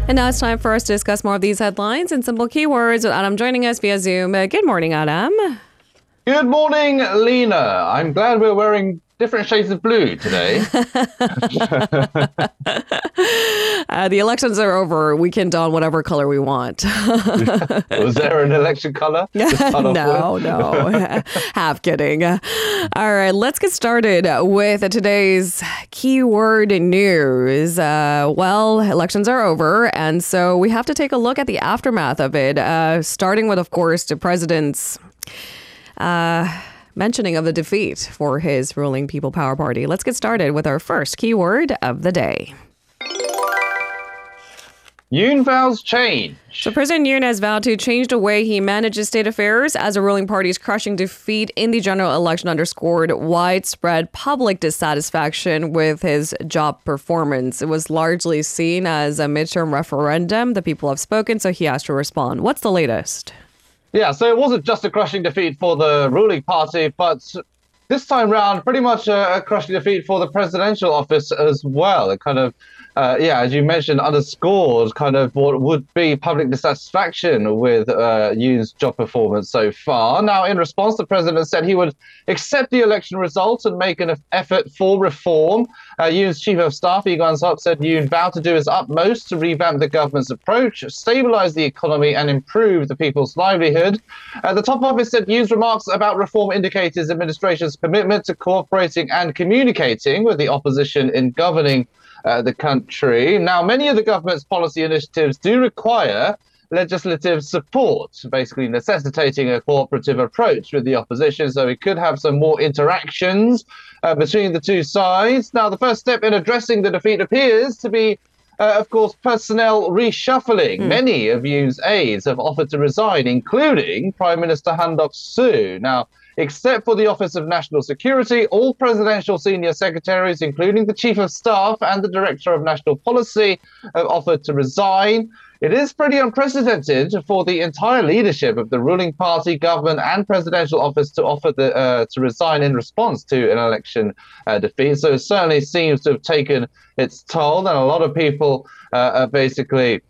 And now it's time for us to discuss more of these headlines and simple keywords with Adam joining us via Zoom. Good morning, Adam. Good morning, Lena. I'm glad we're wearing different shades of blue today. The elections are over. We can don whatever color we want. Was there an election color? No. Half kidding. All right, let's get started with today's keyword news. Elections are over, and so we have to take a look at the aftermath of it, starting with, of course, the president's mentioning of the defeat for his ruling People Power Party. Let's get started with our first keyword of the day. Yoon vows change. So President Yoon has vowed to change the way he manages state affairs as the ruling party's crushing defeat in the general election underscored widespread public dissatisfaction with his job performance. It was largely seen as a midterm referendum. The people have spoken, so he has to respond. What's the latest? Yeah, so it wasn't just a crushing defeat for the ruling party, but this time round, pretty much a crushing defeat for the presidential office as well. It kind of, as you mentioned, underscored kind of what would be public dissatisfaction with Yoon's job performance so far. Now, in response, the president said he would accept the election results and make an effort for reform. Yoon's chief of staff, Lee Kwan-seop, said Yoon vowed to do his utmost to revamp the government's approach, stabilize the economy, and improve the people's livelihood. The top office said Yoon's remarks about reform indicate his administration's commitment to cooperating and communicating with the opposition in governing the country. Now, many of the government's policy initiatives do require legislative support, basically necessitating a cooperative approach with the opposition, so we could have some more interactions between the two sides. Now, the first step in addressing the defeat appears to be, of course, personnel reshuffling. Many of Yoon's aides have offered to resign, including Prime Minister Han Duck-soo. Now, except for the Office of National Security, all presidential senior secretaries, including the Chief of Staff and the Director of National Policy, have offered to resign. It is pretty unprecedented for the entire leadership of the ruling party, government, and presidential office to offer to resign in response to an election defeat. So it certainly seems to have taken its toll, and a lot of people are basically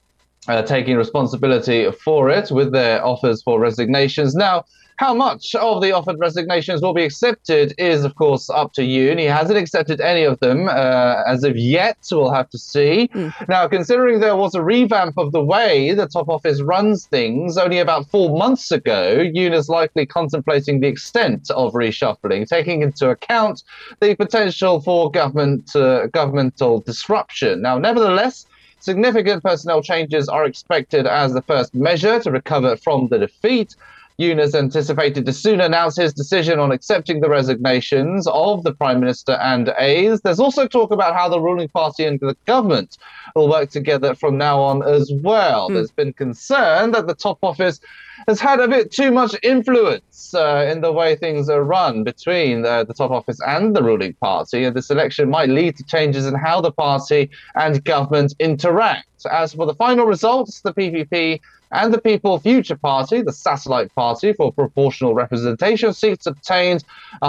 taking responsibility for it with their offers for resignations. Now, how much of the offered resignations will be accepted is, of course, up to Yoon. He hasn't accepted any of them as of yet. We'll have to see. Now, considering there was a revamp of the way the top office runs things only about 4 months ago, Yoon is likely contemplating the extent of reshuffling, taking into account the potential for governmental disruption. Now, nevertheless, significant personnel changes are expected as the first measure to recover from the defeat. Yoon is anticipated to soon announce his decision on accepting the resignations of the Prime Minister and aides. There's also talk about how the ruling party and the government will work together from now on as well. There's been concern that the top office has had a bit too much influence in the way things are run between the top office and the ruling party, and this election might lead to changes in how the party and government interact. As for the final results, the PPP and the People Future Party, the satellite party for proportional representation seats, obtained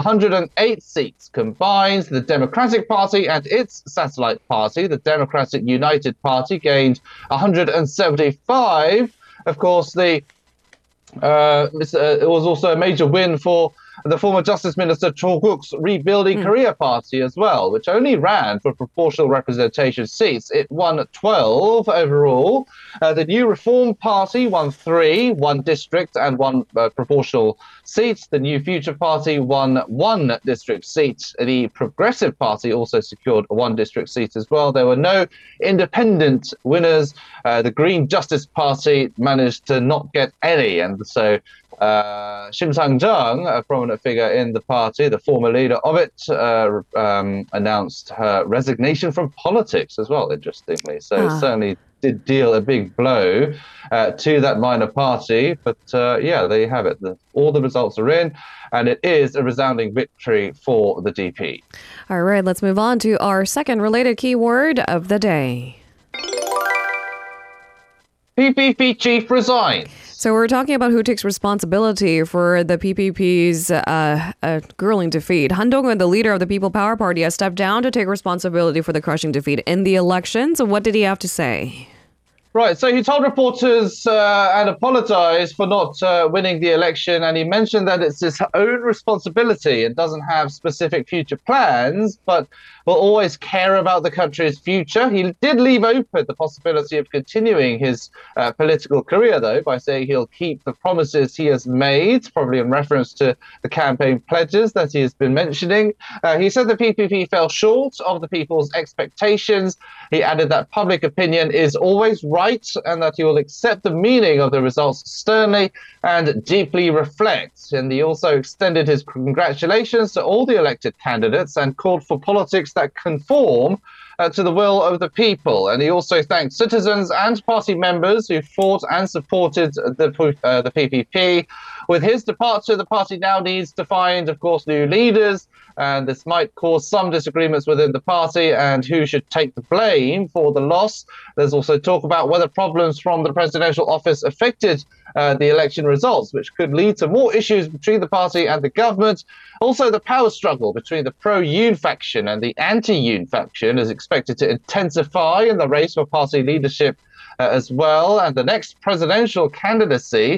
108 seats combined. The Democratic Party and its satellite party, the Democratic United Party, gained 175. Of course, it was also a major win for the former Justice Minister Cho Guk's Rebuilding Korea Party as well, which only ran for proportional representation seats. It won 12 overall. The New Reform Party won 3, 1 district and 1 proportional seat. The New Future Party won 1 district seat. The Progressive Party also secured 1 district seat as well. There were no independent winners. The Green Justice Party managed to not get any, and so Shim Sang-jung, a prominent figure in the party, the former leader of it, announced her resignation from politics as well, interestingly. So it certainly did deal a big blow to that minor party. But there you have it. All the results are in, and it is a resounding victory for the DP. All right, let's move on to our second related keyword of the day. PPP chief resigns. So we're talking about who takes responsibility for the PPP's grueling defeat. Han Dong-un, the leader of the People Power Party, has stepped down to take responsibility for the crushing defeat in the elections. What did he have to say? Right, so he told reporters and apologized for not winning the election, and he mentioned that it's his own responsibility and doesn't have specific future plans, but will always care about the country's future. He did leave open the possibility of continuing his political career, though, by saying he'll keep the promises he has made, probably in reference to the campaign pledges that he has been mentioning. He said the PPP fell short of the people's expectations. He added that public opinion is always right and that he will accept the meaning of the results sternly and deeply reflect. And he also extended his congratulations to all the elected candidates and called for politics that conform to the will of the people. And he also thanked citizens and party members who fought and supported the PPP. With his departure, the party now needs to find, of course, new leaders, and this might cause some disagreements within the party and who should take the blame for the loss. There's also talk about whether problems from the presidential office affected the election results, which could lead to more issues between the party and the government. Also, the power struggle between the pro-Yoon faction and the anti-Yoon faction is expected to intensify in the race for party leadership as well, and the next presidential candidacy.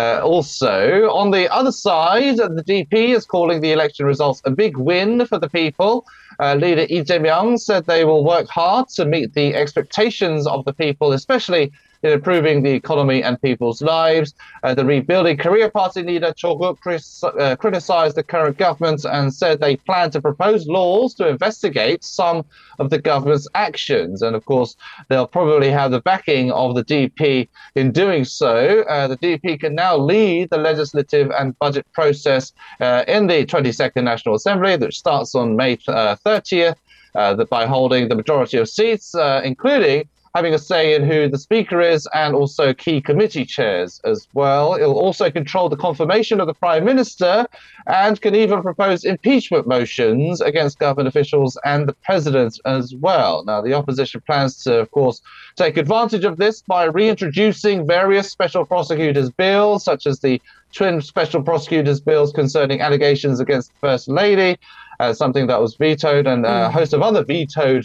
Also, on the other side, the DP is calling the election results a big win for the people. Leader Lee Jae-myung said they will work hard to meet the expectations of the people, especially in improving the economy and people's lives. The Rebuilding Korea Party leader Cho Guk criticized the current government and said they plan to propose laws to investigate some of the government's actions. And of course, they'll probably have the backing of the DP in doing so. The DP can now lead the legislative and budget process in the 22nd National Assembly, which starts on May 30th, by holding the majority of seats, including having a say in who the speaker is and also key committee chairs as well. It will also control the confirmation of the prime minister and can even propose impeachment motions against government officials and the president as well. Now, the opposition plans to, of course, take advantage of this by reintroducing various special prosecutors' bills, such as the twin special prosecutors' bills concerning allegations against the First Lady, something that was vetoed, and a host of other vetoed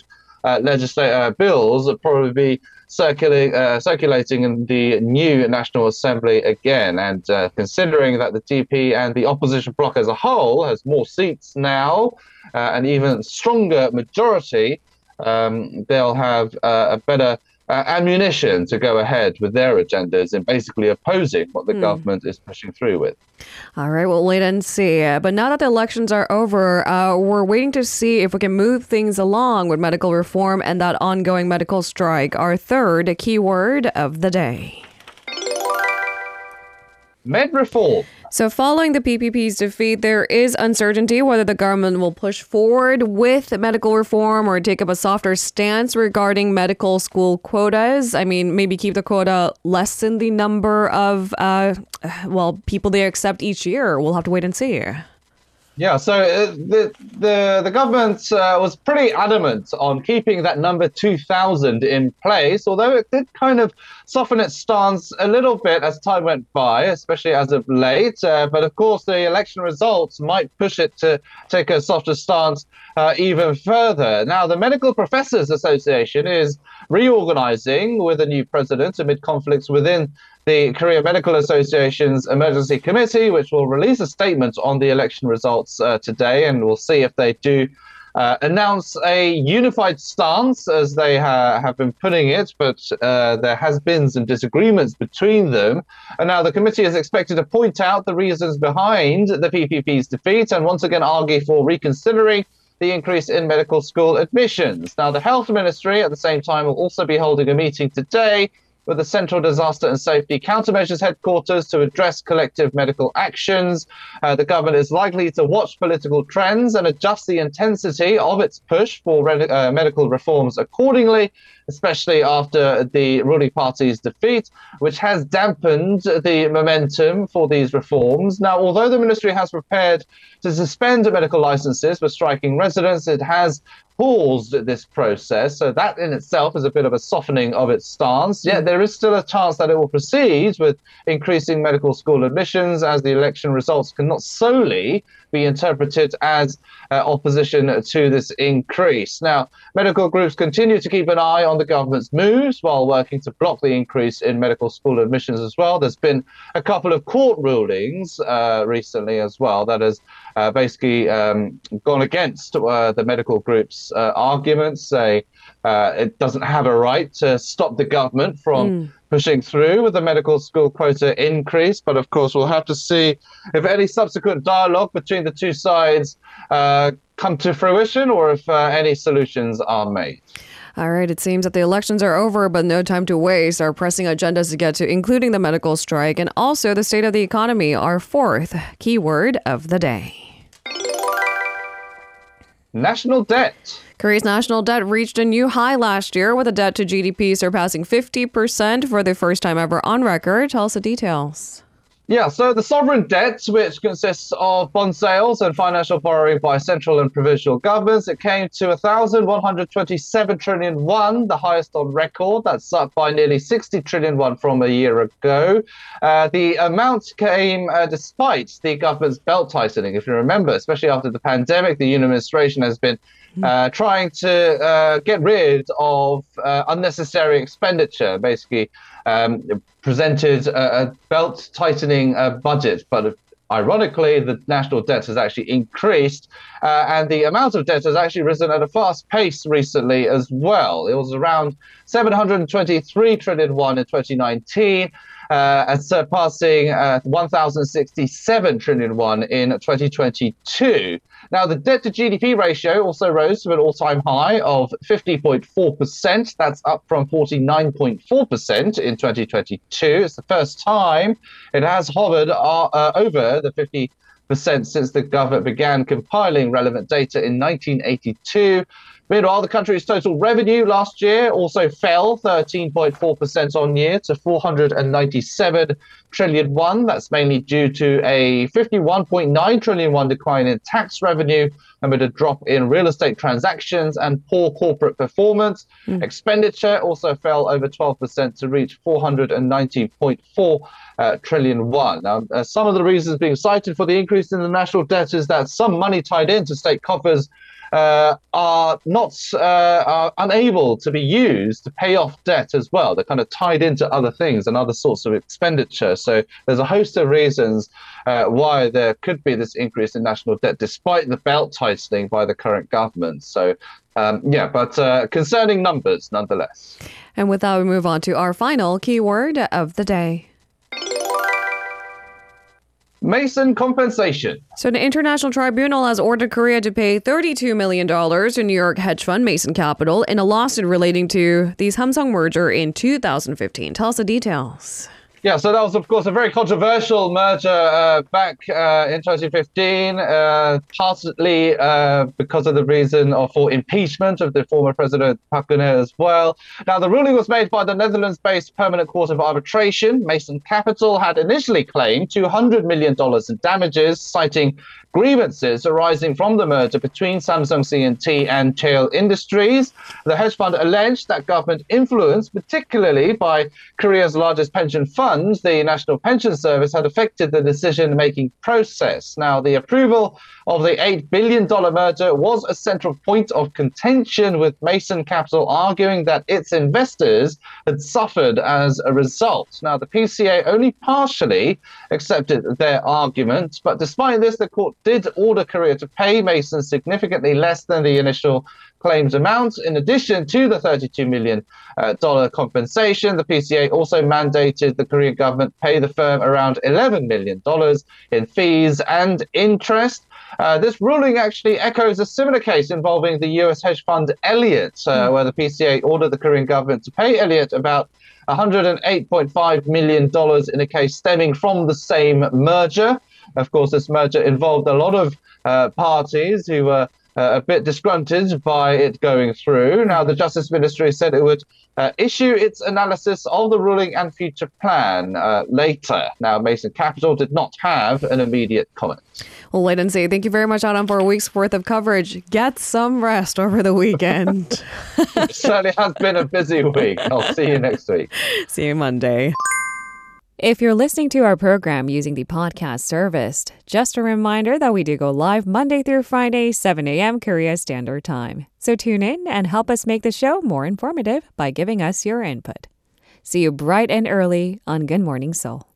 bills will probably be circulating in the new National Assembly again. And considering that the DP and the opposition bloc as a whole has more seats now, an even stronger majority, they'll have a better ammunition to go ahead with their agendas in basically opposing what the government is pushing through with. All right, we'll wait and see. But now that the elections are over, we're waiting to see if we can move things along with medical reform and that ongoing medical strike. Our third keyword of the day. Med reform. So following the PPP's defeat, there is uncertainty whether the government will push forward with medical reform or take up a softer stance regarding medical school quotas. I mean, maybe keep the quota less than the number of, people they accept each year. We'll have to wait and see. Yeah, so the government was pretty adamant on keeping that number 2,000 in place, although it did kind of soften its stance a little bit as time went by, especially as of late. But of course, the election results might push it to take a softer stance even further. Now, the Medical Professors Association is reorganizing with a new president amid conflicts within the Korea Medical Association's Emergency Committee, which will release a statement on the election results today, and we'll see if they do announce a unified stance, as they have been putting it, but there has been some disagreements between them. And now the committee is expected to point out the reasons behind the PPP's defeat and once again argue for reconsidering the increase in medical school admissions. Now, the Health Ministry at the same time will also be holding a meeting today with the Central Disaster and Safety Countermeasures Headquarters to address collective medical actions. The government is likely to watch political trends and adjust the intensity of its push for medical reforms accordingly, especially after the ruling party's defeat, which has dampened the momentum for these reforms. Now, although the ministry has prepared to suspend medical licenses for striking residents, it has paused this process. So that in itself is a bit of a softening of its stance. Yet there is still a chance that it will proceed with increasing medical school admissions, as the election results cannot solely be interpreted as opposition to this increase. Now, medical groups continue to keep an eye on on the government's moves while working to block the increase in medical school admissions as well. There's been a couple of court rulings recently as well that has basically gone against the medical group's arguments, say it doesn't have a right to stop the government from pushing through with the medical school quota increase. But of course, we'll have to see if any subsequent dialogue between the two sides come to fruition or if any solutions are made. All right, it seems that the elections are over, but no time to waste. Our pressing agendas to get to, including the medical strike and also the state of the economy, our fourth keyword of the day. National debt. Korea's national debt reached a new high last year, with a debt to GDP surpassing 50% for the first time ever on record. Tell us the details. Yeah, so the sovereign debt, which consists of bond sales and financial borrowing by central and provincial governments, it came to 1,127 trillion won, the highest on record. That's up by nearly 60 trillion won from a year ago. The amount came despite the government's belt tightening. If you remember, especially after the pandemic, the Yoon administration has been trying to get rid of unnecessary expenditure, basically presented a belt tightening budget. But ironically, the national debt has actually increased and the amount of debt has actually risen at a fast pace recently as well. It was around 723 trillion won in 2019. And surpassing 1,067 trillion won in 2022. Now, the debt to GDP ratio also rose to an all-time high of 50.4%. That's up from 49.4% in 2022. It's the first time it has hovered over the 50% since the government began compiling relevant data in 1982. Meanwhile, the country's total revenue last year also fell 13.4% on year to 497 trillion won. That's mainly due to a 51.9 trillion won decline in tax revenue amid a drop in real estate transactions and poor corporate performance. Expenditure also fell over 12% to reach 490.4 trillion won. Now, some of the reasons being cited for the increase in the national debt is that some money tied into state coffers are unable to be used to pay off debt as well. They're kind of tied into other things and other sorts of expenditure. So there's a host of reasons why there could be this increase in national debt, despite the belt tightening by the current government. So, but concerning numbers nonetheless. And with that, we move on to our final keyword of the day. Mason compensation. So an international tribunal has ordered Korea to pay $32 million to New York hedge fund Mason Capital in a lawsuit relating to the Samsung merger in 2015. Tell us the details. Yeah, so that was, of course, a very controversial merger back in 2015, partly because of the reason for impeachment of the former President Park Geun-hye as well. Now, the ruling was made by the Netherlands-based Permanent Court of Arbitration. Mason Capital had initially claimed $200 million in damages, citing grievances arising from the merger between Samsung C&T and Cheil Industries. The hedge fund alleged that government influence, particularly by Korea's largest pension fund, the National Pension Service, had affected the decision-making process. Now, the approval of the $8 billion merger was a central point of contention, with Mason Capital arguing that its investors had suffered as a result. Now, the PCA only partially accepted their argument, but despite this, the court did order Korea to pay Mason significantly less than the initial claims amount. In addition to the $32 million compensation, the PCA also mandated the Korean government pay the firm around $11 million in fees and interest. This ruling actually echoes a similar case involving the US hedge fund Elliott, where the PCA ordered the Korean government to pay Elliott about $108.5 million in a case stemming from the same merger. Of course, this merger involved a lot of parties who were a bit disgruntled by it going through. Now, the Justice Ministry said it would issue its analysis of the ruling and future plan later. Now, Mason Capital did not have an immediate comment. We'll wait and see. Thank you very much, Adam, for a week's worth of coverage. Get some rest over the weekend. It certainly has been a busy week. I'll see you next week. See you Monday. If you're listening to our program using the podcast service, just a reminder that we do go live Monday through Friday, 7 a.m. Korea Standard Time. So tune in and help us make the show more informative by giving us your input. See you bright and early on Good Morning Seoul.